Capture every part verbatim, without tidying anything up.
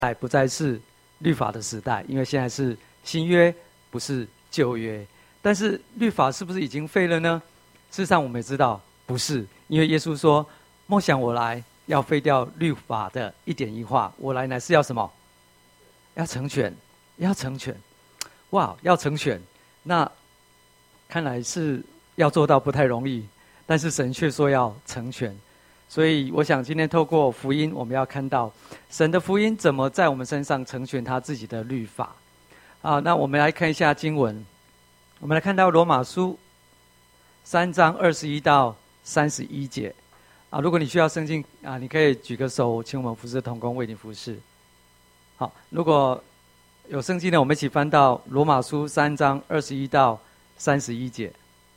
代不再是律法的时代，因为现在是新约，不是旧约。但是律法是不是已经废了呢？事实上我们也知道不是，因为耶稣说：“莫想我来要废掉律法的一点一画，我来乃是要什么？要成全，要成全。”哇，要成全，那看来是要做到不太容易，但是神却说要成全。所以我想今天透过福音，我们要看到神的福音怎么在我们身上成全他自己的律法啊。那我们来看一下经文，我们来看到罗马书三章二十一到三十一节啊。如果你需要圣经啊，你可以举个手，请我们服侍同工为你服侍。好，如果有圣经呢，我们一起翻到罗马书三章二十一到三十一节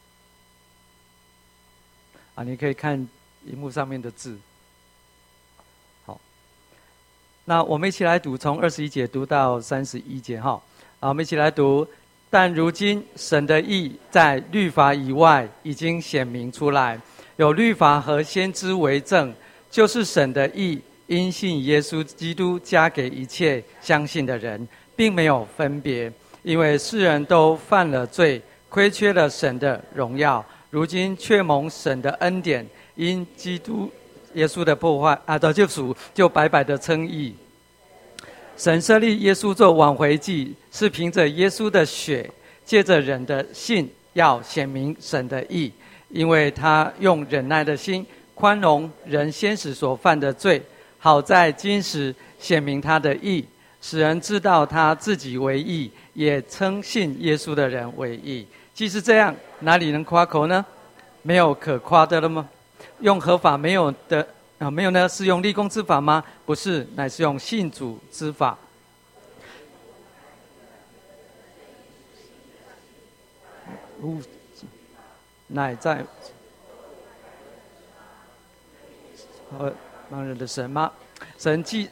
啊，你可以看荧幕上面的字。好，那我们一起来读，从二十一节读到三十一节哈。啊，我们一起来读。但如今神的义在律法以外已经显明出来，有律法和先知为证，就是神的义因信耶稣基督加给一切相信的人，并没有分别，因为世人都犯了罪，亏缺了神的荣耀，如今却蒙神的恩典，因基督耶稣的破坏啊的救赎，就白白的称义。神设立耶稣做挽回祭，是凭着耶稣的血，借着人的信，要显明神的义，因为他用忍耐的心宽容人先时所犯的罪，好在今时显明他的义，使人知道他自己为义，也称信耶稣的人为义。既是这样，哪里能夸口呢？没有可夸的了吗？用合法没有的啊，没有呢？是用立功之法吗？不是，乃是用信主之法。吾乃在和盲人的神吗？神既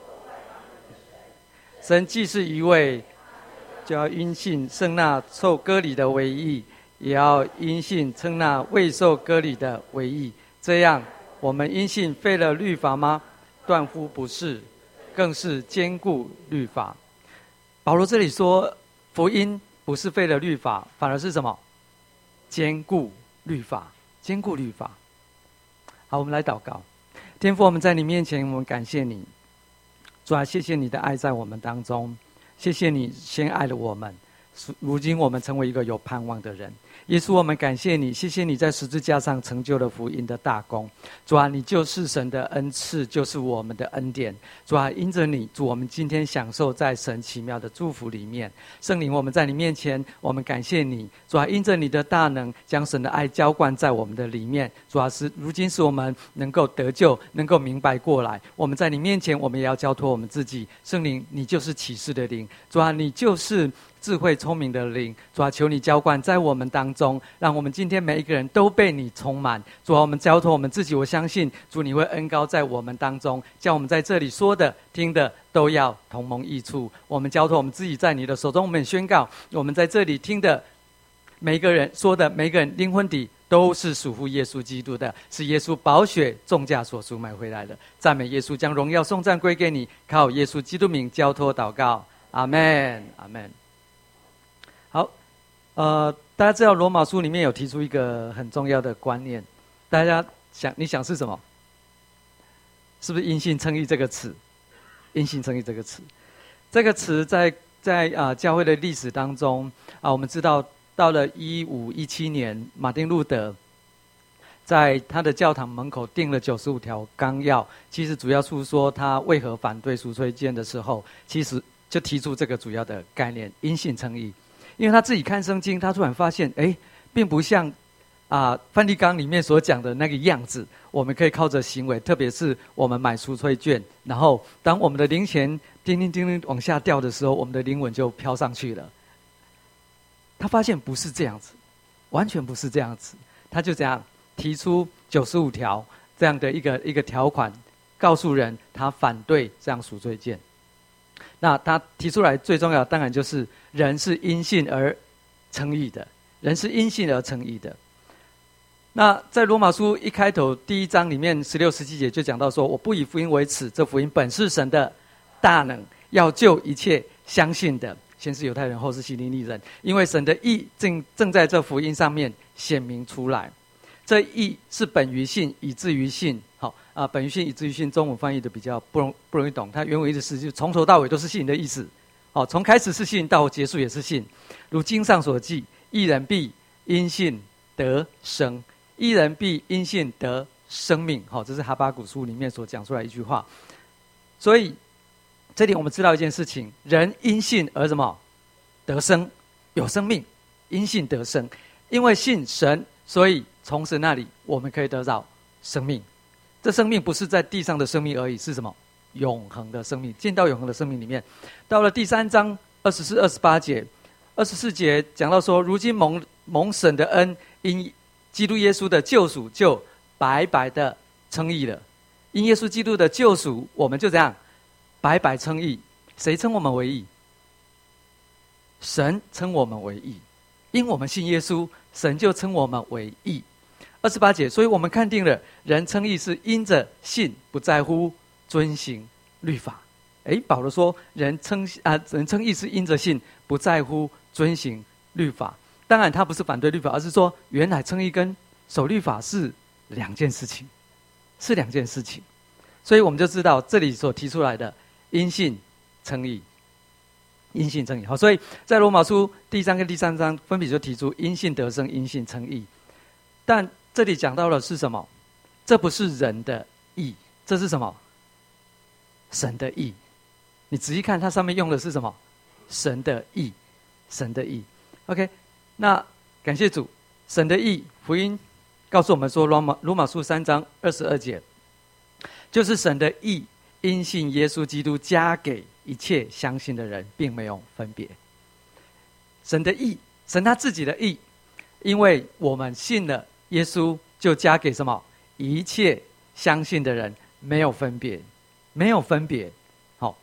神既是一位，就要因信称那受割礼的为义，也要因信称那未受割礼的为义。这样，我们因信废了律法吗？断乎不是，更是坚固律法。保罗这里说，福音不是废了律法，反而是什么？坚固律法，坚固律法。好，我们来祷告。天父，我们在你面前，我们感谢你，主啊，谢谢你的爱在我们当中，谢谢你先爱了我们，如今我们成为一个有盼望的人。耶稣，我们感谢你，谢谢你在十字架上成就了福音的大功。主啊，你就是神的恩赐，就是我们的恩典。主啊，因着你，主，我们今天享受在神奇妙的祝福里面。圣灵，我们在你面前，我们感谢你。主啊，因着你的大能，将神的爱浇灌在我们的里面。主啊，是如今使我们能够得救，能够明白过来。我们在你面前，我们也要交托我们自己。圣灵，你就是启示的灵。主啊，你就是智慧聪明的灵。主啊，求你浇灌在我们当中，让我们今天每一个人都被你充满。主啊，我们交托我们自己，我相信主你会恩膏在我们当中，叫我们在这里说的听的都要同蒙益处。我们交托我们自己在你的手中，我们也宣告，我们在这里听的每一个人说的每一个人灵魂底都是属乎耶稣基督的，是耶稣宝血重价所赎买回来的。赞美耶稣，将荣耀颂赞归给你，靠耶稣基督名交托祷告，阿们，阿们。好，呃，大家知道罗马书里面有提出一个很重要的观念，大家想，你想是什么？是不是因信称义这个词？因信称义这个词，这个词在在啊、呃、教会的历史当中啊、呃，我们知道到了一五一七年，马丁路德在他的教堂门口定了九十五条纲要，其实主要是说他为何反对赎罪券的时候，其实就提出这个主要的概念：因信称义。因为他自己看圣经，他突然发现，哎，并不像啊梵蒂冈里面所讲的那个样子。我们可以靠着行为，特别是我们买赎罪券，然后当我们的零钱叮叮叮叮往下掉的时候，我们的灵魂就飘上去了。他发现不是这样子，完全不是这样子。他就这样提出九十五条这样的一个一个条款，告诉人他反对这样赎罪券。那他提出来最重要的当然就是人是因信而称义的，人是因信而称义的。那在罗马书一开头第一章里面十六十七节就讲到说，我不以福音为耻，这福音本是神的大能，要救一切相信的，先是犹太人，后是希利尼人。因为神的义正正在这福音上面显明出来。这义是本于信，以至于信。好啊、呃，本于信，以至于信，中文翻译的比较不容不容易懂。它原文意思是从头到尾都是信的意思。好，从开始是信，到结束也是信。如经上所记，义人必因信得生，义人必因信得生命。好，这是哈巴谷书里面所讲出来一句话。所以这里我们知道一件事情：人因信而什么得生，有生命，因信得生。因为信神，所以从神那里我们可以得到生命。这生命不是在地上的生命而已，是什么？永恒的生命，进到永恒的生命里面。到了第三章二十四、二十八节，二十四节讲到说，如今蒙蒙神的恩，因基督耶稣的救赎，就白白的称义了。因耶稣基督的救赎，我们就这样白白称义。谁称我们为义？神称我们为义。因我们信耶稣，神就称我们为义。二十八节，所以我们看定了，人称义是因着信，不在乎遵行律法。诶，保罗说，人称啊，人称义是因着信，不在乎遵行律法。当然，他不是反对律法，而是说，原来称义跟守律法是两件事情，是两件事情。所以我们就知道，这里所提出来的因信称义，因信称义。好，所以在罗马书第一章跟第三章分别就提出因信得生，因信称义。但这里讲到的是什么？这不是人的义，这是什么？神的义。你仔细看，它上面用的是什么？神的义，神的义。OK， 那感谢主，神的义，福音告诉我们说，罗马罗马书三章二十二节，就是神的义，因信耶稣基督加给一切相信的人，并没有分别。神的义，神他自己的义，因为我们信了耶稣，就加给什么？一切相信的人，没有分别，没有分别。好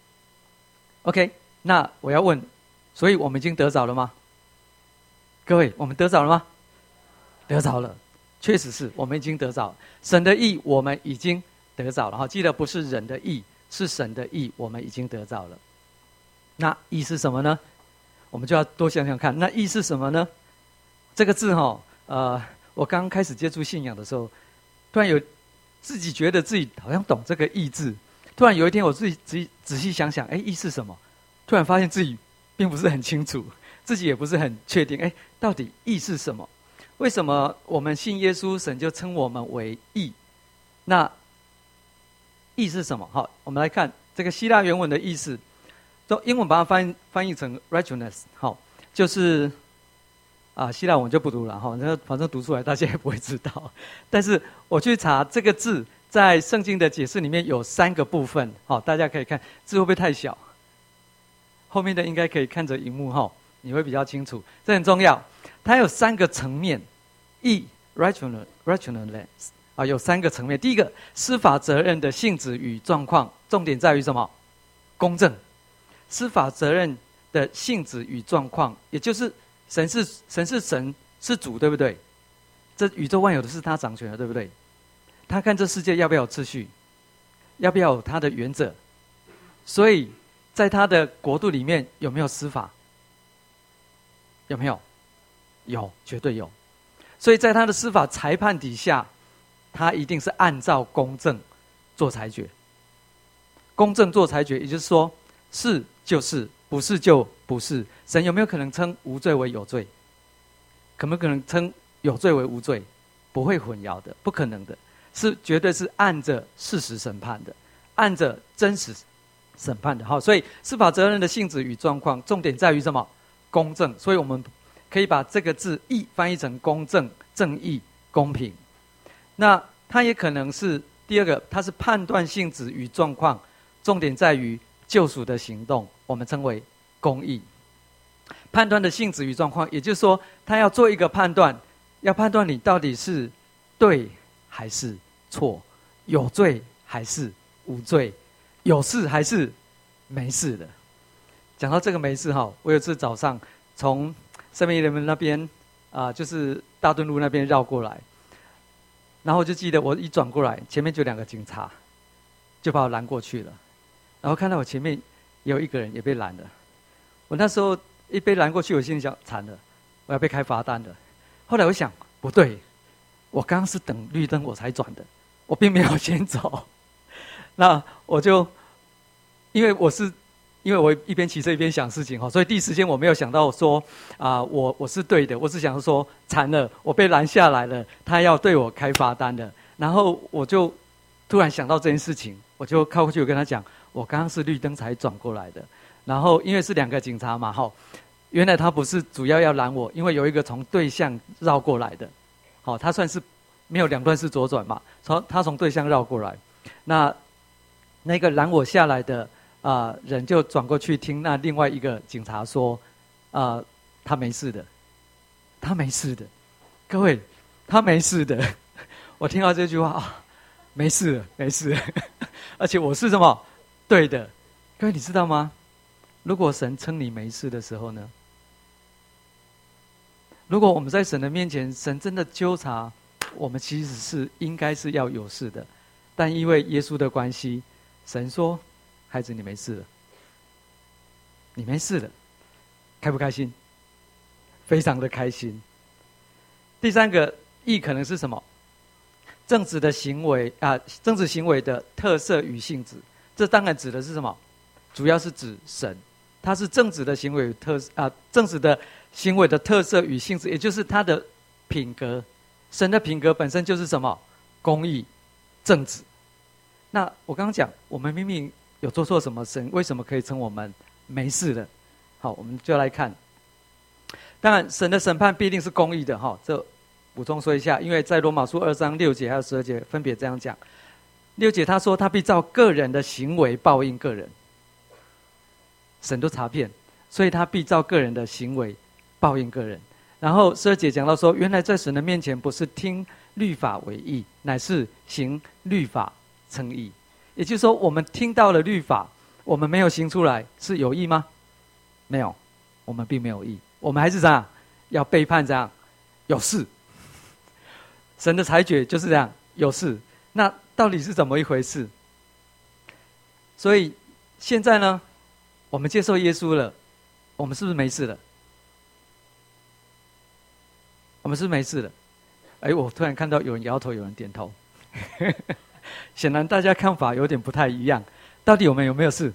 ，OK， 那我要问，所以我们已经得着了吗？各位，我们得着了吗？得着了，确实是我们已经得着了。神的义，我们已经得着了。哈，记得不是人的义，是神的义，我们已经得着了。那义是什么呢？我们就要多想想看，那义是什么呢？这个字哈，呃，我刚开始接触信仰的时候，突然有自己觉得自己好像懂这个义字。突然有一天，我自己仔细仔细想想，哎，义是什么？突然发现自己并不是很清楚，自己也不是很确定，哎，到底义是什么？为什么我们信耶稣，神就称我们为义？那义是什么？好，我们来看这个希腊原文的意思。都英文把它翻翻译成 righteousness， 好，就是啊，希腊文就不读了哈，那反正读出来大家也不会知道。但是我去查这个字，在圣经的解释里面有三个部分，好，大家可以看字会不会太小？后面的应该可以看着荧幕哈，你会比较清楚，这很重要。它有三个层面，义 righteousness righteousness 啊，有三个层面。第一个，司法责任的性质与状况，重点在于什么？公正。司法责任的性质与状况，也就是神是神是神是主，对不对？这宇宙万有的是他掌权的，对不对？他看这世界要不要有秩序，要不要有他的原则，所以在他的国度里面有没有司法？有没有？有，绝对有。所以在他的司法裁判底下，他一定是按照公正做裁决。公正做裁决，也就是说，是就是，不是就不是。神有没有可能称无罪为有罪？可不可能称有罪为无罪？不会混淆的，不可能的，是绝对是按着事实审判的，按着真实审判的。好，所以司法责任的性质与状况，重点在于什么？公正。所以我们可以把这个字义翻译成公正、正义、公平。那它也可能是第二个，它是判断性质与状况，重点在于救赎的行动，我们称为公义。判断的性质与状况，也就是说，他要做一个判断，要判断你到底是对还是错，有罪还是无罪，有事还是没事的。讲到这个没事哈，我有次早上从圣美人们那边啊、呃，就是大墩路那边绕过来，然后我就记得我一转过来，前面就两个警察，就把我拦过去了。 然后看到我前面有一个人也被拦了。我那时候一被拦过去，我心里想惨了，我要被开罚单了。后来我想不对，我刚刚是等绿灯我才转的，我并没有先走。那我就因为我是因为我一边骑车一边想事情，所以第一时间我没有想到说啊、呃，我我是对的，我只想说惨了，我被拦下来了，他要对我开罚单了。然后我就突然想到这件事情，我就靠过去，我跟他讲，我刚刚是绿灯才转过来的。然后因为是两个警察嘛，哈，原来他不是主要要拦我，因为有一个从对向绕过来的，好，他算是没有两段式左转嘛，从他从对向绕过来，那那个拦我下来的啊、呃、人就转过去听那另外一个警察说，啊、呃、他没事的，他没事的，各位，他没事的。我听到这句话啊，没事了，没事了，而且我是什么？对的，各位你知道吗？如果神称你没事的时候呢？如果我们在神的面前，神真的纠察我们，其实是应该是要有事的，但因为耶稣的关系，神说：“孩子，你没事了，你没事了，开不开心？非常的开心。”第三个义可能是什么？正直的行为啊，正直行为的特色与性质，这当然指的是什么？主要是指神，它是正直的行为特啊，正直的行为的特色与性质，也就是它的品格。神的品格本身就是什么？公义、正直。那我刚刚讲，我们明明有做错什么，神为什么可以称我们没事的？好，我们就来看。当然，神的审判必定是公义的，哈，这。补充说一下，因为在罗马书二章六节还有十二节分别这样讲。六节他说他必照个人的行为报应个人，神都查遍，所以他必照个人的行为报应个人。然后十二节讲到说，原来在神的面前不是听律法为义，乃是行律法称义。也就是说，我们听到了律法，我们没有行出来，是有义吗？没有，我们并没有义，我们还是这样要背叛，这样有事。神的裁决就是这样，有事。那到底是怎么一回事？所以现在呢，我们接受耶稣了，我们是不是没事了？我们是不是没事了？哎，我突然看到有人摇头，有人点头，显然大家看法有点不太一样。到底我们有没有事？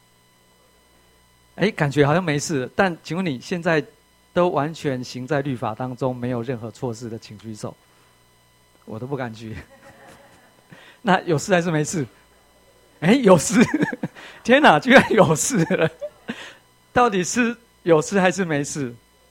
哎，感觉好像没事，但请问你现在都完全行在律法当中，没有任何错事的，请举手。我都不敢举。那有事还是没事？哎，有事！天哪，居然有事了！到底是有事还是没事？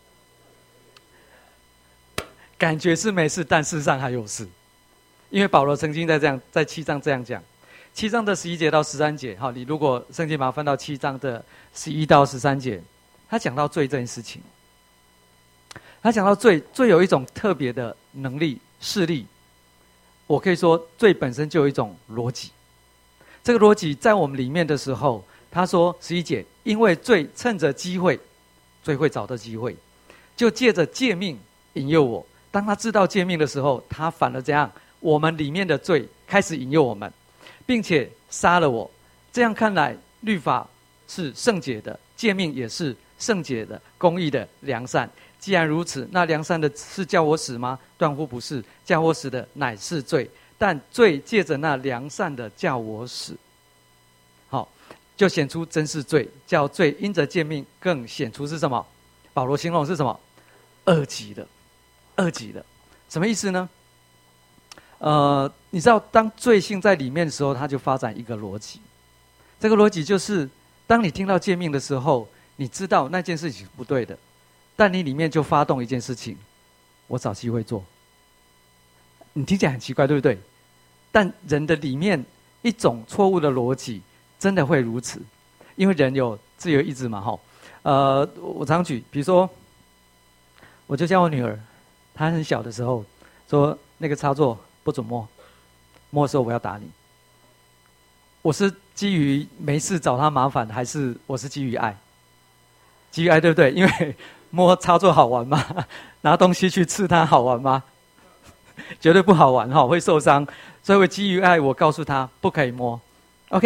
感觉是没事，但事实上还有事。因为保罗曾经在这样在七章这样讲，七章的十一节到十三节，好，你如果圣经把它翻到七章的十一到十三节，他讲到罪这件事情。他讲到罪，罪有一种特别的能力、势力。我可以说，罪本身就有一种逻辑。这个逻辑在我们里面的时候，他说十一节，因为罪趁着机会，罪会找到机会，就借着诫命引诱我。当他知道诫命的时候，他反而这样，我们里面的罪开始引诱我们，并且杀了我。这样看来，律法是圣洁的，诫命也是圣洁的、公义的、良善。既然如此，那良善的是叫我死吗？断乎不是，叫我死的乃是罪。但罪借着那良善的叫我死，好，就显出真是罪，叫罪因着诫命更显出是什么？保罗形容是什么？恶极的，恶极的，什么意思呢？呃，你知道，当罪性在里面的时候，它就发展一个逻辑。这个逻辑就是，当你听到诫命的时候，你知道那件事情是不对的。但你里面就发动一件事情，我找机会做。你听起来很奇怪，对不对？但人的里面一种错误的逻辑，真的会如此，因为人有自由意志嘛，哈。呃，我常举，比如说，我就教我女儿，她很小的时候，说那个插座不准摸，摸的时候我要打你。我是基于没事找她麻烦，还是我是基于爱？基于爱，对不对？因为摸插座好玩吗？拿东西去刺它好玩吗？绝对不好玩哈，会受伤。所以我基于爱，我告诉他不可以摸。OK，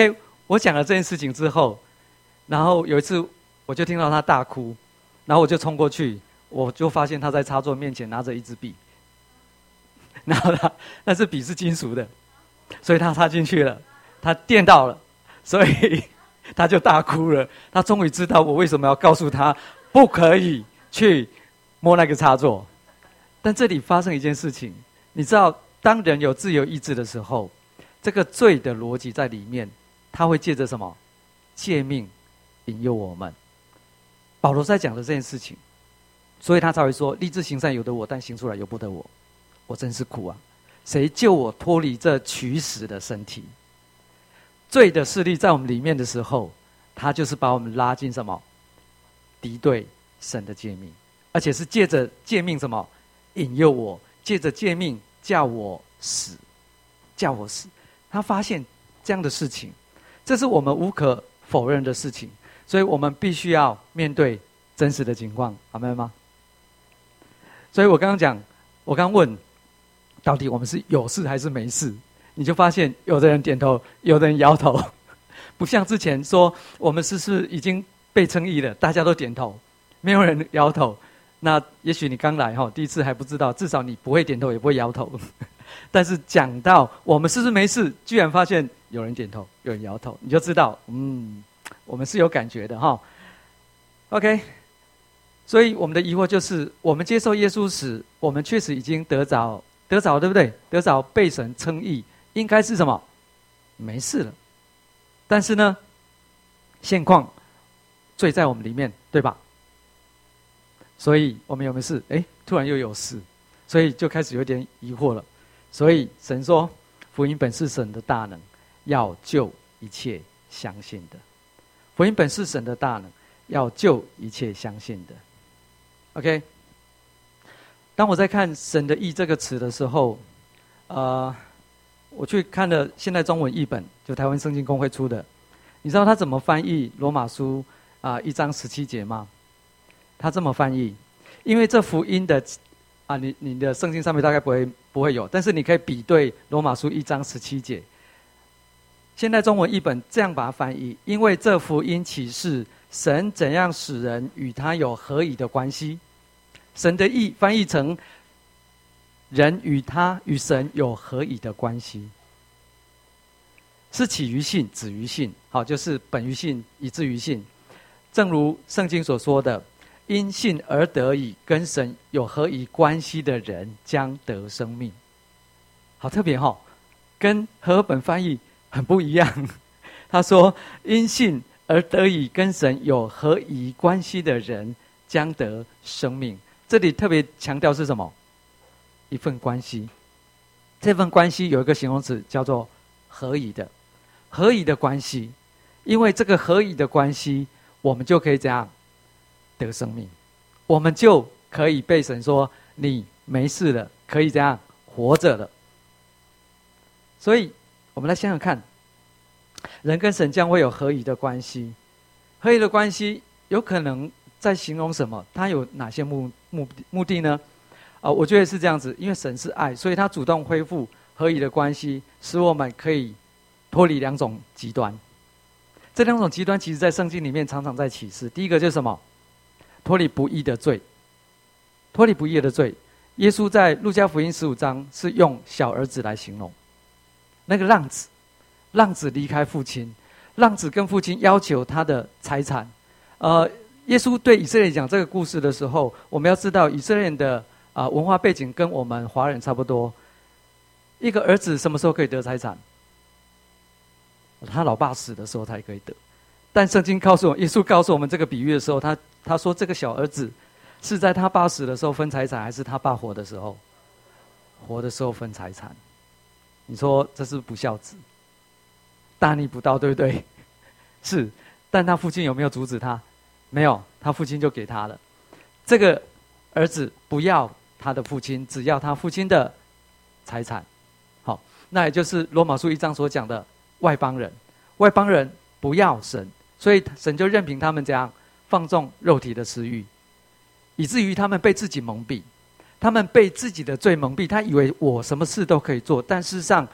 我讲了这件事情之后，然后有一次我就听到他大哭，然后我就冲过去，我就发现他在插座面前拿着一支笔，然后他那支笔是金属的，所以他插进去了，他电到了，所以他就大哭了。他终于知道我为什么要告诉他不可以去摸那个插座。但这里发生一件事情，你知道，当人有自由意志的时候，这个罪的逻辑在里面，他会借着什么？诫命引诱我们。保罗在讲的这件事情，所以他才会说：立志行善由得我，但行出来由不得我。我真是苦啊！谁救我脱离这取死的身体？罪的势力在我们里面的时候，他就是把我们拉进什么？敌对神的诫命，而且是借着诫命什么？引诱我，借着诫命叫我死，叫我死。他发现这样的事情，这是我们无可否认的事情，所以我们必须要面对真实的情况，阿们吗？所以我刚刚讲，我刚问，到底我们是有事还是没事？你就发现有的人点头，有的人摇头，不像之前说我们是是已经被称义了，大家都点头，没有人摇头。那也许你刚来哈，第一次还不知道，至少你不会点头，也不会摇头。但是讲到我们是不是没事，居然发现有人点头，有人摇头，你就知道，嗯，我们是有感觉的哈。OK， 所以我们的疑惑就是，我们接受耶稣时，我们确实已经得着得着，对不对？得着被神称义，应该是什么？没事了。但是呢，现况罪在我们里面，对吧？所以我们有没有事？哎，突然又有事，所以就开始有点疑惑了。所以神说，福音本是神的大能，要救一切相信的。福音本是神的大能，要救一切相信的。OK， 当我在看神的义这个词的时候，呃，我去看了现代中文译本，就台湾圣经公会出的。你知道他怎么翻译罗马书啊、呃、一章十七节吗？他这么翻译，因为这福音的啊，你你的圣经上面大概不会不会有，但是你可以比对罗马书一章十七节。现代中文译本这样把它翻译：因为这福音启示神怎样使人与他有合宜的关系。神的义翻译成人与他与神有合宜的关系，是起于信，止于信，好，就是本于信，以至于信。正如圣经所说的。因信而得以跟神有合宜关系的人将得生命。好特别哈、哦，跟和合本翻译很不一样。他说因信而得以跟神有合宜关系的人将得生命。这里特别强调是什么？一份关系。这份关系有一个形容词叫做合宜的，合宜的关系。因为这个合宜的关系，我们就可以怎样？得生命，我们就可以被神说你没事了，可以这样活着了。所以我们来想想看，人跟神将会有合宜的关系，合宜的关系有可能在形容什么？它有哪些目目目的呢？啊、呃，我觉得是这样子，因为神是爱，所以他主动恢复合宜的关系，使我们可以脱离两种极端。这两种极端其实在圣经里面常常在启示。第一个就是什么？脱离不义的罪，脱离不义的罪。耶稣在路加福音十五章是用小儿子来形容，那个浪子，浪子离开父亲，浪子跟父亲要求他的财产。呃，耶稣对以色列讲这个故事的时候，我们要知道以色列人的啊、呃、文化背景跟我们华人差不多。一个儿子什么时候可以得财产？他老爸死的时候才可以得。但圣经告诉我，耶稣告诉我们这个比喻的时候，他他说这个小儿子是在他爸死的时候分财产，还是他爸活的时候？活的时候分财产。你说这是不孝子，大逆不道，对不对？是，但他父亲有没有阻止他？没有，他父亲就给他了。这个儿子不要他的父亲，只要他父亲的财产。好，那也就是罗马书一章所讲的外邦人，外邦人不要神。所以神就任凭他们这样放纵肉体的私欲，以至于他们被自己蒙蔽，他们被自己的罪蒙蔽，他以为我什么事都可以做，但事实上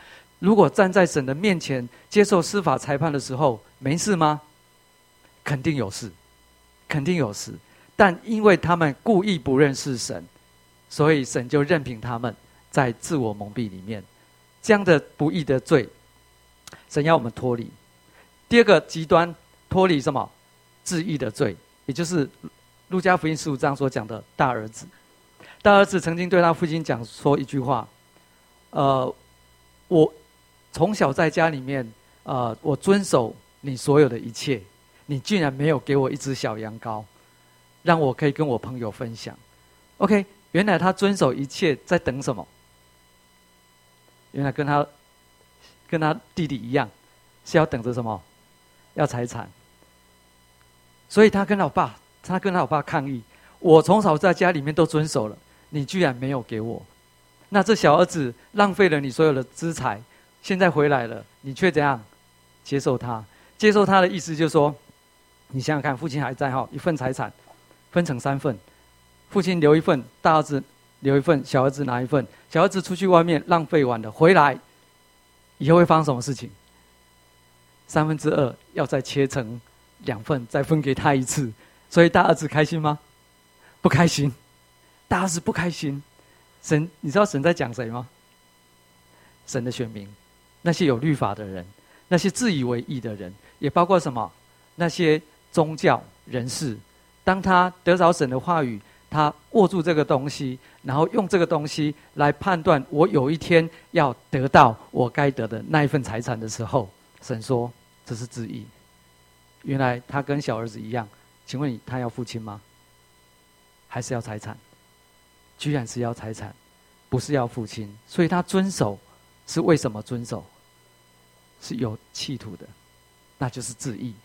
如果站在神的面前接受司法裁判的时候，没事吗？肯定有事，肯定有事。但因为他们故意不认识神，所以神就任凭他们在自我蒙蔽里面。这样的不义的罪，神要我们脱离。第二个极端，脱离什么？自义的罪，也就是路加福音十五章所讲的大儿子。大儿子曾经对他父亲讲说一句话：呃，我从小在家里面，呃，我遵守你所有的一切，你居然没有给我一只小羊羔，让我可以跟我朋友分享。OK， 原来他遵守一切，在等什么？原来跟他跟他弟弟一样，是要等着什么？要财产。所以他跟老爸，他跟老爸抗议：我从小在家里面都遵守了，你居然没有给我。那这小儿子浪费了你所有的资财，现在回来了，你却怎样接受他？接受他的意思就是说，你想想看，父亲还在哈，一份财产分成三份，父亲留一份，大儿子留一份，小儿子拿一份。小儿子出去外面浪费完了，回来以后会发生什么事情？三分之二要再切成两份，再分给他一次。所以大儿子开心吗？不开心。大儿子不开心。神，你知道神在讲谁吗？神的选民，那些有律法的人，那些自以为义的人，也包括什么？那些宗教人士。当他得着神的话语，他握住这个东西，然后用这个东西来判断我有一天要得到我该得的那一份财产的时候，神说这是自义。原来他跟小儿子一样，请问你他要父亲吗？还是要财产？居然是要财产，不是要父亲。所以他遵守是为什么遵守？是有企图的，那就是自义。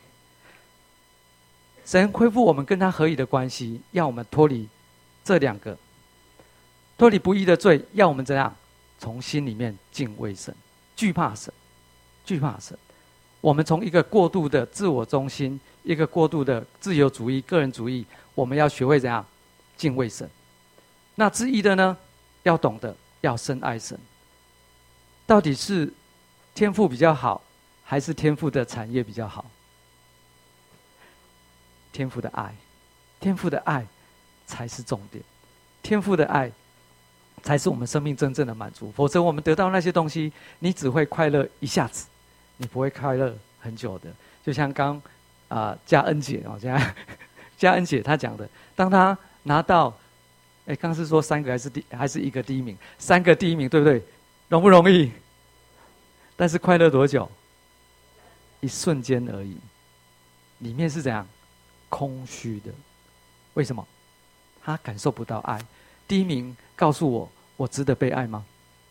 神恢复我们跟他合一的关系，要我们脱离这两个，脱离不义的罪，要我们怎样？从心里面敬畏神，惧怕神，惧怕神。我们从一个过度的自我中心，一个过度的自由主义、个人主义，我们要学会怎样敬畏神。那自义的呢，要懂得要深爱神。到底是天赋比较好，还是天赋的产业比较好？天赋的爱，天赋的爱才是重点。天赋的爱才是我们生命真正的满足。否则我们得到那些东西，你只会快乐一下子，你不会快乐很久的。就像刚啊、呃、嘉恩姐哦，嘉嘉恩姐她讲的，当她拿到，哎，刚是说三个还是第还是一个第一名？三个第一名，对不对？容不容易？但是快乐多久？一瞬间而已。里面是怎样？空虚的。为什么？他感受不到爱。第一名告诉我，我值得被爱吗？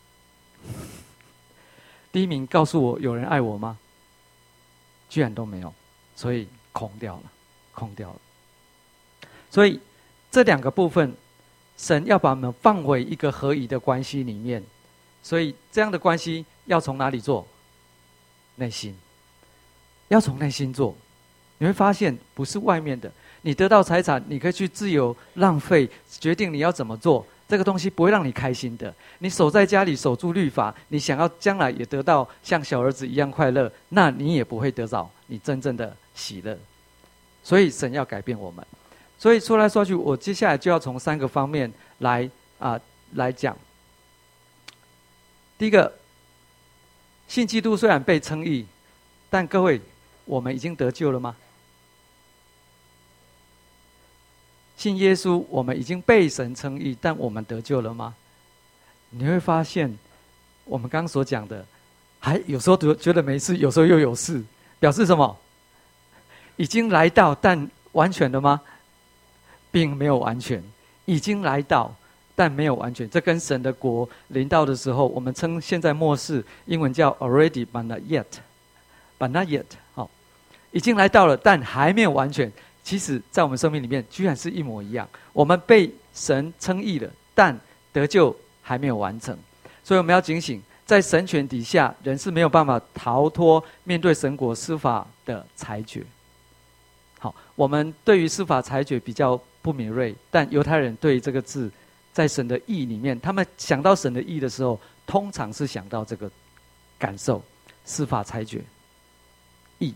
第一名告诉我，有人爱我吗？居然都没有，所以空掉了，空掉了。所以这两个部分，神要把我们放回一个合一的关系里面。所以这样的关系要从哪里做？内心，要从内心做。你会发现不是外面的。你得到财产，你可以去自由浪费，决定你要怎么做。这个东西不会让你开心的。你守在家里守住律法，你想要将来也得到像小儿子一样快乐，那你也不会得到你真正的喜乐。所以神要改变我们。所以说来说去，我接下来就要从三个方面来啊、呃、来讲。第一个，信基督虽然被称义，但各位，我们已经得救了吗？信耶稣，我们已经被神称义，但我们得救了吗？你会发现，我们刚刚所讲的，还有时候觉得没事，有时候又有事，表示什么？已经来到，但完全的吗？并没有完全，已经来到，但没有完全。这跟神的国临到的时候，我们称现在末世，英文叫 already but not yet，but not yet， 好，已经来到了，但还没有完全。其实在我们生命里面居然是一模一样，我们被神称义了，但得救还没有完成。所以我们要警醒，在神权底下，人是没有办法逃脱面对神国司法的裁决。好，我们对于司法裁决比较不敏锐，但犹太人对于这个字，在神的义里面，他们想到神的义的时候，通常是想到这个感受、司法裁决、义。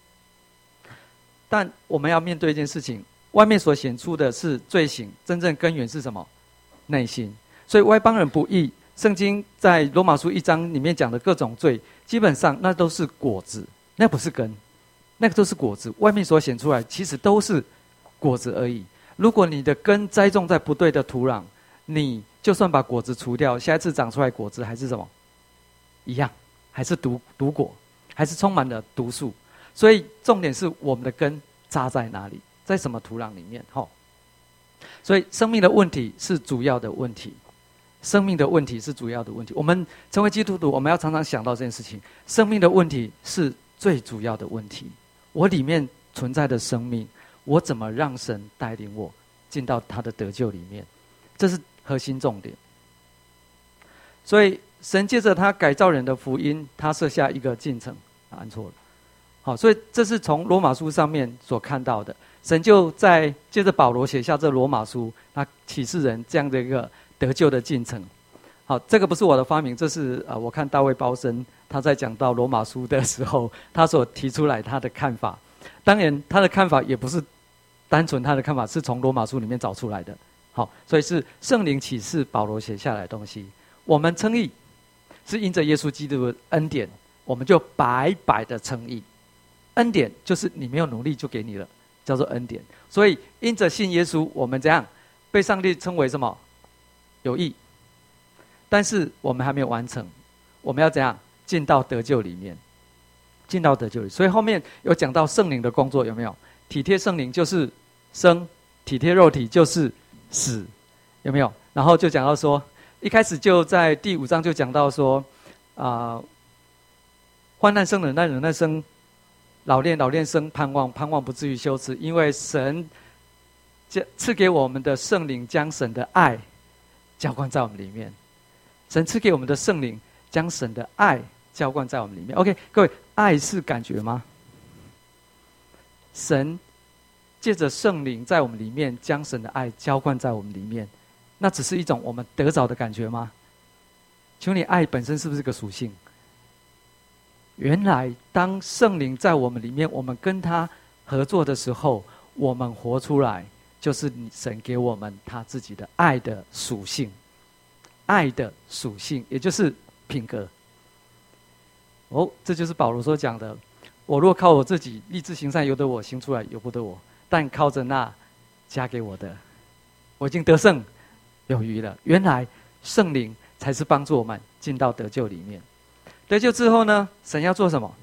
但我们要面对一件事情，外面所显出的是罪行，真正根源是什么？内心。所以外邦人不义，圣经在罗马书一章里面讲的各种罪，基本上那都是果子，那不是根，那个都是果子。外面所显出来其实都是果子而已。如果你的根栽种在不对的土壤，你就算把果子除掉，下一次长出来果子还是什么？一样，还是毒毒果，还是充满了毒素。所以重点是我们的根扎在哪里，在什么土壤里面？吼，所以生命的问题是主要的问题，生命的问题是主要的问题。我们成为基督徒，我们要常常想到这件事情：生命的问题是最主要的问题。我里面存在的生命，我怎么让神带领我进到他的得救里面？这是核心重点。所以神借着他改造人的福音，他设下一个进程，啊，按错了。好，所以这是从罗马书上面所看到的。神就在借着保罗写下这罗马书，他启示人这样的一个得救的进程。好，这个不是我的发明，这是呃，我看大卫包森他在讲到罗马书的时候，他所提出来他的看法。当然，他的看法也不是单纯他的看法，是从罗马书里面找出来的。好，所以是圣灵启示保罗写下来的东西。我们称义是因着耶稣基督的恩典，我们就白白的称义。恩典就是你没有努力就给你了，叫做恩典。所以因着信耶稣，我们怎样被上帝称为什么？有义。但是我们还没有完成，我们要怎样进到得救里面？进到得救里。所以后面有讲到圣灵的工作，有没有？体贴圣灵就是生，体贴肉体就是死，有没有？然后就讲到说，一开始就在第五章就讲到说，啊、呃，患难生忍耐，忍耐生老练，老练生盼望，盼望不至于羞耻，因为神赐给我们的圣灵将神的爱浇灌在我们里面。神赐给我们的圣灵将神的爱浇灌在我们里面。OK， 各位，爱是感觉吗？神借着圣灵在我们里面将神的爱浇灌在我们里面，那只是一种我们得着的感觉吗？求你，爱本身是不是个属性？原来当圣灵在我们里面，我们跟他合作的时候，我们活出来就是神给我们他自己的爱的属性，爱的属性也就是品格。哦，这就是保罗所讲的，我若靠我自己立志行善，由得我行出来，由不得我，但靠着那加给我的，我已经得胜有余了。原来圣灵才是帮助我们进到得救里面。得救之后呢，神要做什么？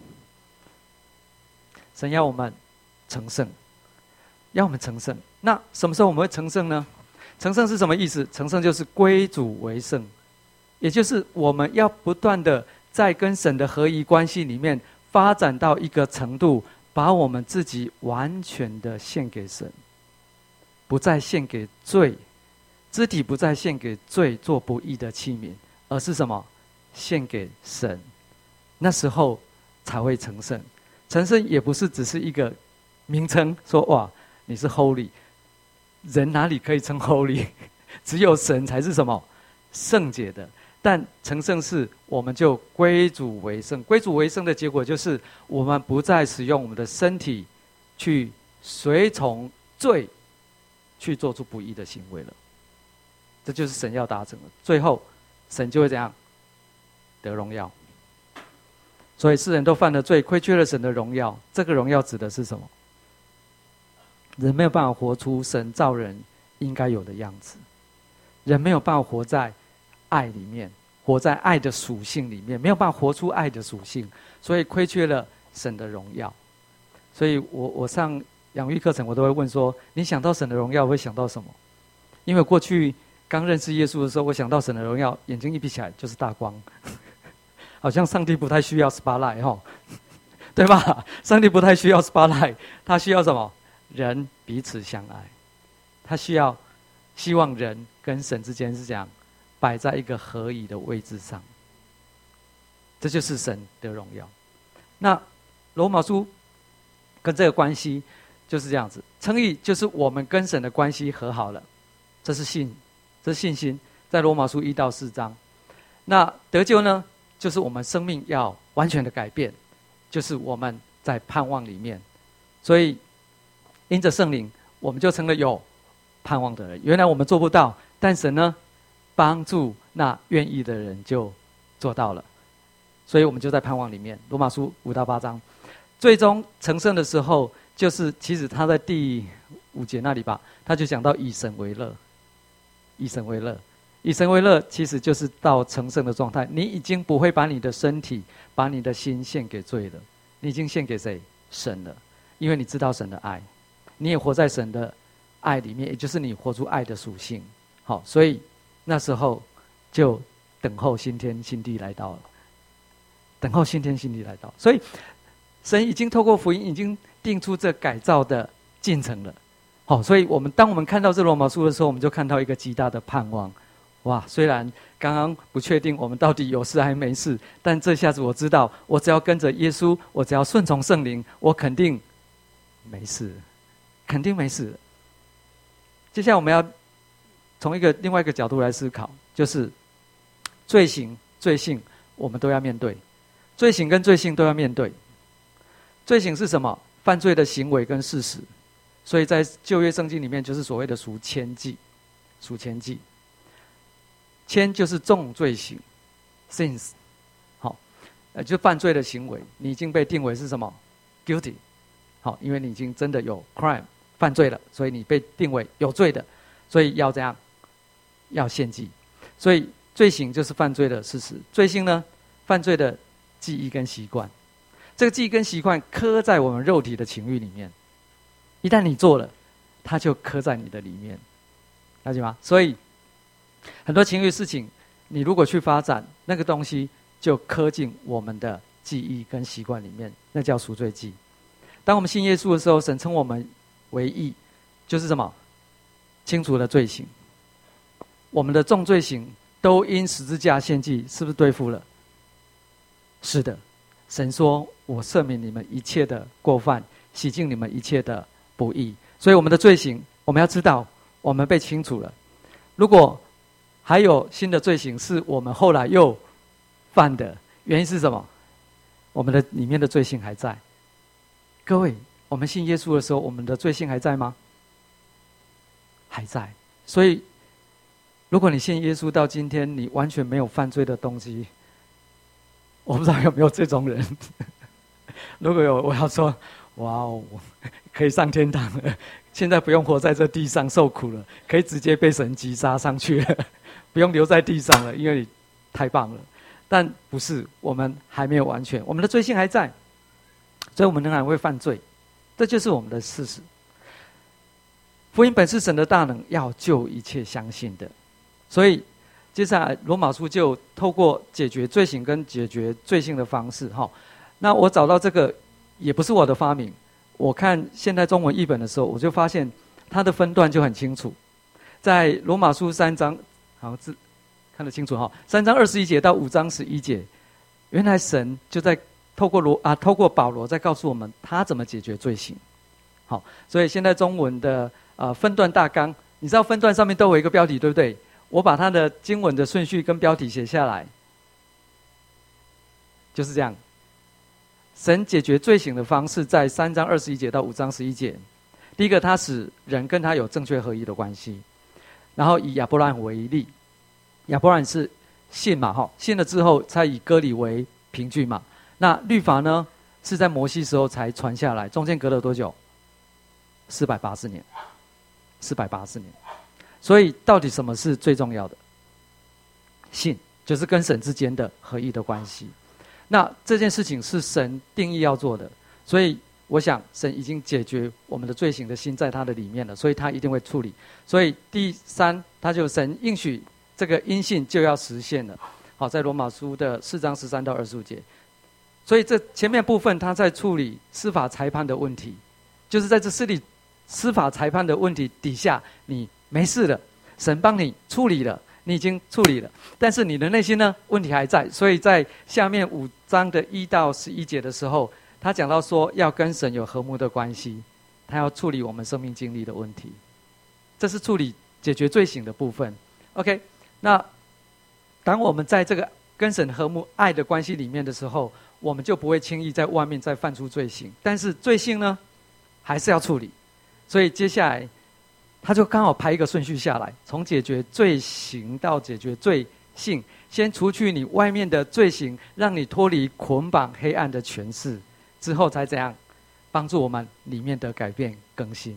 神要我们成圣，要我们成圣。那什么时候我们会成圣呢？成圣是什么意思？成圣就是归主为圣，也就是我们要不断的在跟神的合一关系里面发展到一个程度，把我们自己完全的献给神，不再献给罪，肢体不再献给罪做不义的器皿，而是什么？献给神。那时候才会成圣。成圣也不是只是一个名称，说哇你是 holy， 人哪里可以称 holy？ 只有神才是什么？圣洁的。但成圣是我们就归主为圣，归主为圣的结果就是我们不再使用我们的身体去随从罪去做出不义的行为了。这就是神要达成的。最后神就会怎样？得荣耀。所以世人都犯了罪，亏缺了神的荣耀。这个荣耀指的是什么？人没有办法活出神造人应该有的样子，人没有办法活在爱里面，活在爱的属性里面，没有办法活出爱的属性，所以亏缺了神的荣耀。所以我我上养育课程，我都会问说：你想到神的荣耀会想到什么？因为过去刚认识耶稣的时候，我想到神的荣耀，眼睛一闭起来就是大光。好像上帝不太需要 spotlight 齁，对吧？上帝不太需要 spotlight， 他需要什么？人彼此相爱，他需要希望人跟神之间是这样摆在一个合宜的位置上，这就是神的荣耀。那罗马书跟这个关系就是这样子，称义就是我们跟神的关系和好了，这是信，这是信心，在罗马书一到四章。那得救呢？ 就是我们生命要完全的改变，就是我们在盼望里面。所以因着圣灵，我们就成了有盼望的人。原来我们做不到，但神呢帮助那愿意的人就做到了。所以我们就在盼望里面。罗马书五到八章，最终成圣的时候，就是其实他在第五节那里吧，他就讲到以神为乐，以神为乐，以神为乐，其实就是到成圣的状态。你已经不会把你的身体、把你的心献给罪了，你已经献给谁？神了，因为你知道神的爱，你也活在神的爱里面，也就是你活出爱的属性。好，所以那时候就等候新天新地来到了。等候新天新地来到，所以神已经透过福音已经定出这改造的进程了。好，所以我们当我们看到这罗马书的时候，我们就看到一个极大的盼望。哇，虽然刚刚不确定我们到底有事还没事，但这下子我知道，我只要跟着耶稣，我只要顺从圣灵，我肯定没事，肯定没事。接下来我们要从一个另外一个角度来思考，就是罪行、罪性，我们都要面对。罪行跟罪性都要面对。罪行是什么？犯罪的行为跟事实。所以在旧约圣经里面，就是所谓的赎愆祭，赎愆祭。愆就是重罪行 ，sins， 好，呃，就犯罪的行为，你已经被定为是什么 ？guilty， 好，因为你已经真的有 crime 犯罪了，所以你被定为有罪的，所以要这样，要献祭。所以罪行就是犯罪的事实，罪性呢，犯罪的记忆跟习惯，这个记忆跟习惯刻在我们肉体的情欲里面。一旦你做了，它就刻在你的里面，了解吗？所以很多情欲事情，你如果去发展，那个东西就刻进我们的记忆跟习惯里面，那叫赎罪记。当我们信耶稣的时候，神称我们为义，就是什么？清除了罪行。我们的重罪行都因十字架献祭，是不是对付了？是的，神说我赦免你们一切的过犯，洗净你们一切的不义。所以我们的罪行，我们要知道我们被清除了。如果还有新的罪行是我们后来又犯的，原因是什么？我们的里面的罪性还在。各位，我们信耶稣的时候，我们的罪性还在吗？还在。所以如果你信耶稣到今天，你完全没有犯罪的东西，我不知道有没有这种人。如果有，我要说，哇哦，可以上天堂了，现在不用活在这地上受苦了，可以直接被神击杀上去了，不用留在地上了，因为你太棒了。但不是，我们还没有完全，我们的罪性还在，所以我们仍然会犯罪，这就是我们的事实。福音本是神的大能，要救一切相信的。所以接下来罗马书就透过解决罪行跟解决罪性的方式。那我找到这个也不是我的发明，我看现代中文译本的时候，我就发现它的分段就很清楚。在罗马书三章，好字看得清楚哈，三章二十一节到五章十一节，原来神就在透过罗啊透过保罗在告诉我们他怎么解决罪行。好，所以现在中文的呃分段大纲，你知道分段上面都有一个标题，对不对？我把它的经文的顺序跟标题写下来，就是这样。神解决罪行的方式在三章二十一节到五章十一节。第一个，他使人跟他有正确合一的关系。然后以亚伯拉罕为例，亚伯拉罕是信嘛，哈，信了之后才以割礼为凭据嘛。那律法呢，是在摩西时候才传下来，中间隔了多久？四百八十年，四百八十年。所以到底什么是最重要的？信，就是跟神之间的合一的关系。那这件事情是神定义要做的，所以我想神已经解决我们的罪行的心在他的里面了，所以他一定会处理。所以第三，他就神应许这个因信就要实现了。好，在罗马书的四章十三到二十五节。所以这前面部分他在处理司法裁判的问题，就是在这司理司法裁判的问题底下，你没事了，神帮你处理了，你已经处理了，但是你的内心呢，问题还在。所以在下面五章的一到十一节的时候，他讲到说要跟神有和睦的关系，他要处理我们生命经历的问题，这是处理解决罪行的部分。OK， 那当我们在这个跟神和睦爱的关系里面的时候，我们就不会轻易在外面再犯出罪行。但是罪行呢，还是要处理。所以接下来，他就刚好排一个顺序下来，从解决罪行到解决罪性，先除去你外面的罪行，让你脱离捆绑黑暗的权势，之后才怎样帮助我们里面的改变更新。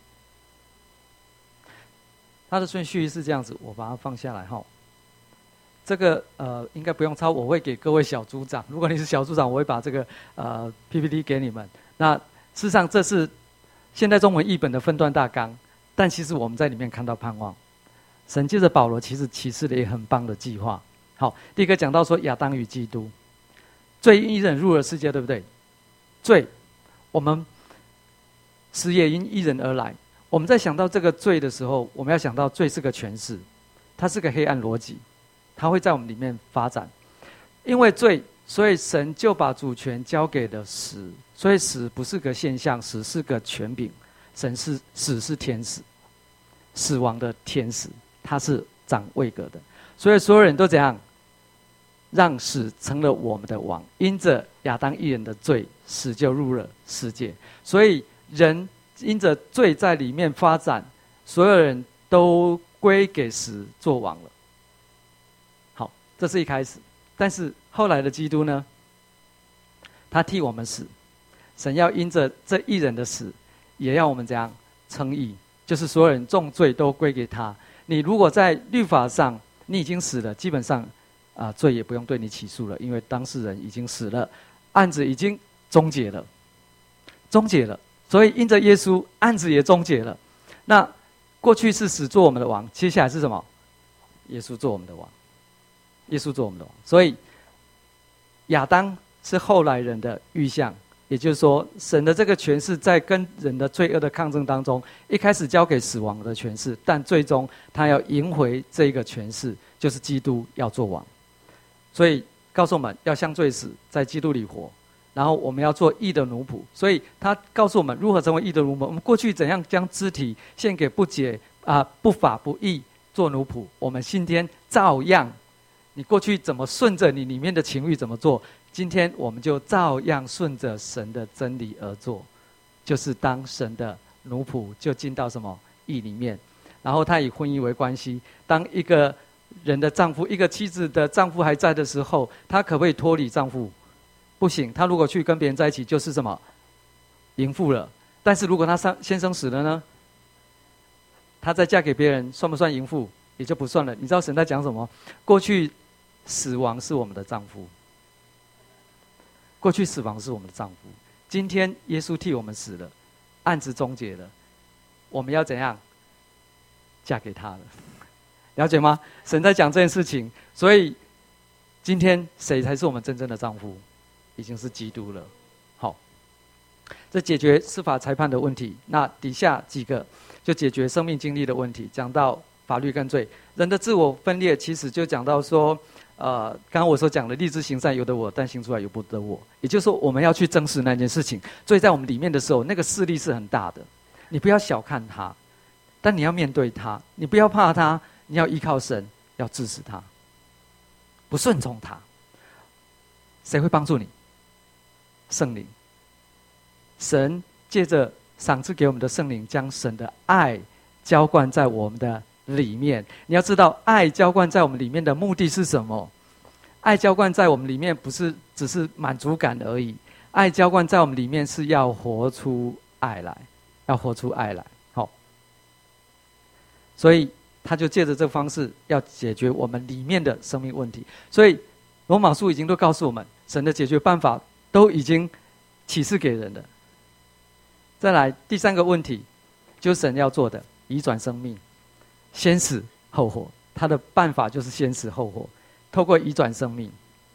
他的顺序是这样子，我把它放下来哈。这个呃应该不用抄，我会给各位小组长。如果你是小组长，我会把这个呃 P P T 给你们。那事实上这是现代中文译本的分段大纲，但其实我们在里面看到盼望。神借着保罗其实启示了一个很棒的计划。好，第一个讲到说亚当与基督，罪因一人入了世界，对不对？罪，我们死也因一人而来。我们在想到这个罪的时候，我们要想到罪是个权势，它是个黑暗逻辑，它会在我们里面发展。因为罪，所以神就把主权交给了死，所以死不是个现象，死是个权柄。神是死是天使，死亡的天使，他是掌位格的。所以所有人都怎样？让死成了我们的王。因着亚当一人的罪，死就入了世界。所以人因着罪在里面发展，所有人都归给死做王了。好，这是一开始。但是后来的基督呢？他替我们死，神要因着这一人的死，也要我们怎样称义？就是所有人重罪都归给他。你如果在律法上你已经死了，基本上啊、呃、罪也不用对你起诉了，因为当事人已经死了，案子已经终结了，终结了。所以因着耶稣，案子也终结了。那过去是死做我们的王，接下来是什么？耶稣做我们的王，耶稣做我们的王。所以亚当是后来人的预象，也就是说，神的这个权势在跟人的罪恶的抗争当中，一开始交给死亡的权势，但最终他要赢回这个权势，就是基督要做王。所以告诉我们要向罪死，在基督里活。然后我们要做义的奴仆，所以他告诉我们如何成为义的奴仆。我们过去怎样将肢体献给不洁啊、呃、不法不义做奴仆，我们今天照样，你过去怎么顺着你里面的情欲怎么做，今天我们就照样顺着神的真理而做，就是当神的奴仆，就进到什么义里面。然后他以婚姻为关系，当一个人的丈夫，一个妻子的丈夫还在的时候，他可不可以脱离丈夫？不行，他如果去跟别人在一起，就是什么淫妇了。但是如果他先生死了呢，他再嫁给别人，算不算淫妇？也就不算了。你知道神在讲什么？过去死亡是我们的丈夫，过去死亡是我们的丈夫。今天耶稣替我们死了，案子终结了，我们要怎样？嫁给他了，了解吗？神在讲这件事情，所以今天谁才是我们真正的丈夫？已经是基督了。好，这解决司法裁判的问题。那底下几个就解决生命经历的问题。讲到法律跟罪，人的自我分裂，其实就讲到说，呃，刚刚我所讲的立志行善由得我，但行出来由不得我。也就是说，我们要去正视那件事情。罪在我们里面的时候，那个势力是很大的，你不要小看它，但你要面对它，你不要怕它，你要依靠神，要治死它，不顺从它，谁会帮助你？圣灵，神借着赏赐给我们的圣灵，将神的爱浇灌在我们的里面。你要知道，爱浇灌在我们里面的目的是什么？爱浇灌在我们里面，不是只是满足感而已。爱浇灌在我们里面，是要活出爱来，要活出爱来。好，所以他就借着这个方式，要解决我们里面的生命问题。所以罗马书已经都告诉我们，神的解决办法都已经启示给人了。再来第三个问题，就是神要做的移转生命，先死后活。他的办法就是先死后活，透过移转生命。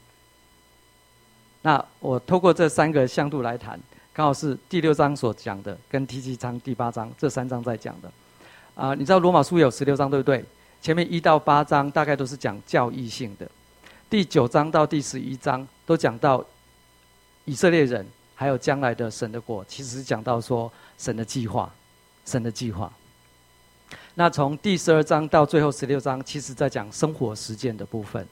那我透过这三个向度来谈，刚好是第六章所讲的，跟第七章、第八章这三章在讲的。啊、呃，你知道罗马书有十六章对不对？前面一到八章大概都是讲教义性的，第九章到第十一章都讲到以色列人还有将来的神的国，其实是讲到说神的计划，神的计划。那从第十二章到最后十六章，其实在讲生活实践的部分，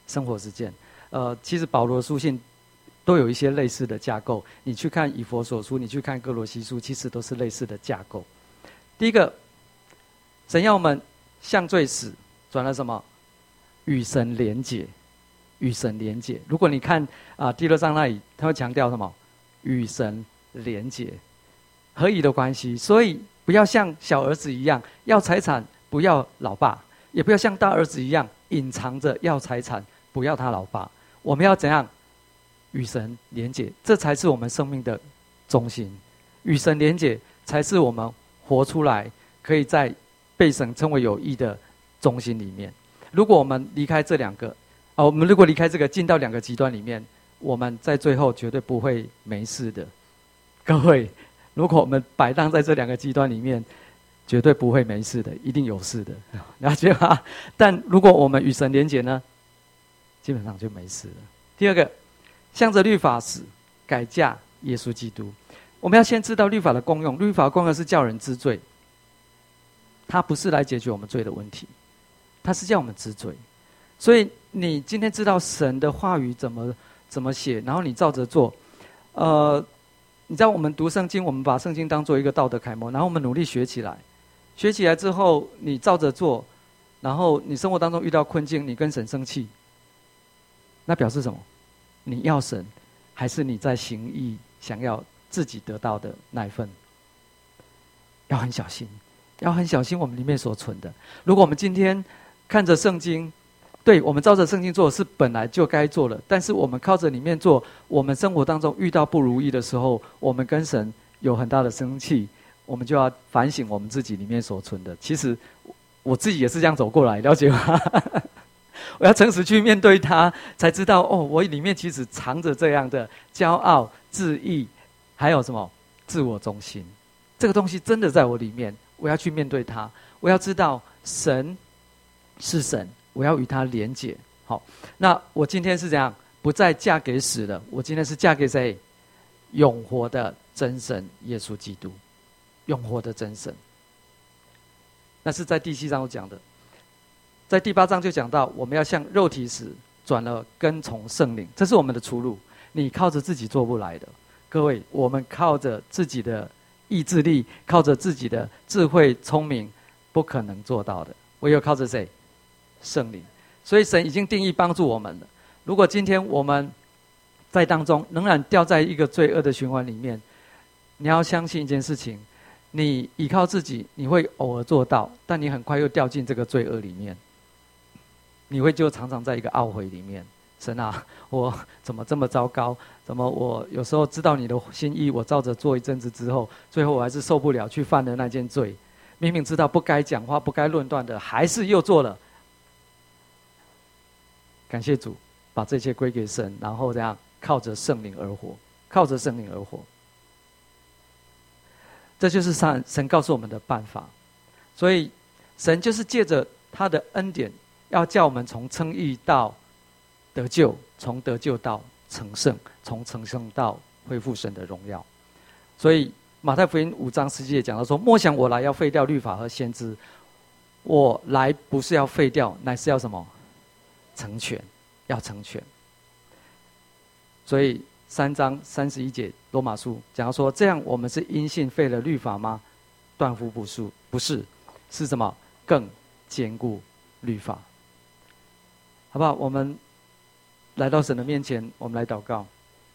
生活实践。呃，其实保罗的书信都有一些类似的架构。你去看以弗所书，你去看哥罗西书，其实都是类似的架构。第一个，神要我们向罪死，转了什么？与神连结，与神连结。如果你看啊、呃、第六章那里，他会强调什么？与神连结，合宜的关系。所以不要像小儿子一样要财产不要老爸，也不要像大儿子一样隐藏着要财产不要他老爸。我们要怎样？与神连结，这才是我们生命的中心。与神连结才是我们活出来可以在被神称为有益的中心里面。如果我们离开这两个啊，我们如果离开这个进到两个极端里面，我们在最后绝对不会没事的。各位，如果我们摆荡在这两个极端里面，绝对不会没事的，一定有事的，了解吗？但如果我们与神连结呢，基本上就没事了。第二个，向着律法死，改嫁耶稣基督。我们要先知道律法的功用，律法的功用是叫人知罪，它不是来解决我们罪的问题，它是叫我们知罪。所以你今天知道神的话语怎么怎么写，然后你照着做。呃，你知道我们读圣经，我们把圣经当做一个道德楷模，然后我们努力学起来，学起来之后你照着做，然后你生活当中遇到困境，你跟神生气，那表示什么？你要神，还是你在行义想要自己得到的那一份？要很小心，要很小心我们里面所存的。如果我们今天看着圣经，对，我们照着圣经做是本来就该做了，但是我们靠着里面做，我们生活当中遇到不如意的时候，我们跟神有很大的生气，我们就要反省我们自己里面所存的。其实我自己也是这样走过来，了解吗？我要诚实去面对它，才知道哦，我里面其实藏着这样的骄傲、自义，还有什么自我中心。这个东西真的在我里面，我要去面对它。我要知道神是神，我要与他连结。好，那我今天是怎样？不再嫁给死了，我今天是嫁给谁？永活的真神耶稣基督，永活的真神。那是在第七章我讲的。在第八章就讲到，我们要向肉体死，转了跟从圣灵，这是我们的出路。你靠着自己做不来的，各位，我们靠着自己的意志力，靠着自己的智慧聪明，不可能做到的。唯有靠着谁？圣灵。所以神已经定义帮助我们了。如果今天我们在当中仍然掉在一个罪恶的循环里面，你要相信一件事情，你依靠自己，你会偶尔做到，但你很快又掉进这个罪恶里面。你会就常常在一个懊悔里面，神啊，我怎么这么糟糕？怎么我有时候知道你的心意，我照着做一阵子之后，最后我还是受不了，去犯了那件罪。明明知道不该讲话、不该论断的，还是又做了。感谢主，把这些归给神，然后这样靠着圣灵而活，靠着圣灵而活。这就是神神告诉我们的办法。所以神就是借着他的恩典，要叫我们从称义到得救，从得救到成圣，从成圣到恢复神的荣耀。所以马太福音五章十七节讲到说：莫想我来要废掉律法和先知，我来不是要废掉，乃是要什么？成全，要成全。所以三章三十一节罗马书讲到说：这样我们是因信废了律法吗？断乎不是，不是，是什么？更坚固律法。好不好？我们来到神的面前，我们来祷告。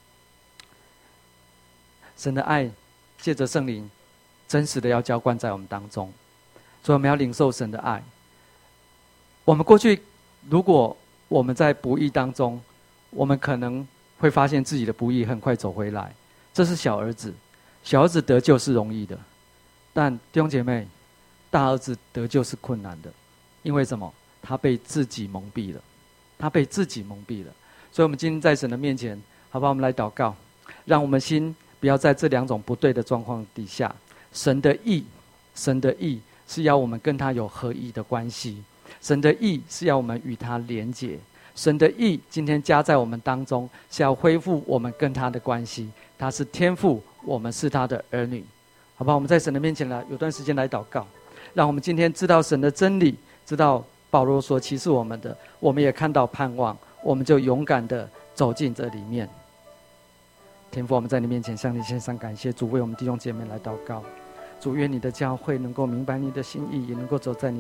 神的爱借着圣灵真实的要浇灌在我们当中，所以我们要领受神的爱。我们过去如果我们在不义当中，我们可能会发现自己的不义，很快走回来。这是小儿子，小儿子得救是容易的，但弟兄姐妹，大儿子得救是困难的。因为什么？他被自己蒙蔽了，他被自己蒙蔽了。所以我们今天在神的面前，好吧，我们来祷告，让我们心不要在这两种不对的状况底下。神的义，神的义是要我们跟他有合一的关系，神的义是要我们与他连结，神的义今天加在我们当中，是要恢复我们跟他的关系。他是天父，我们是他的儿女，好吧？我们在神的面前来，有段时间来祷告，让我们今天知道神的真理，知道保罗所启示我们的，我们也看到盼望， 我们就勇敢的走进这里面。天父，我们在你面前向你献上感谢，主为我们弟兄姐妹来祷告。主，愿你的教会能够明白你的心意，也能够走在你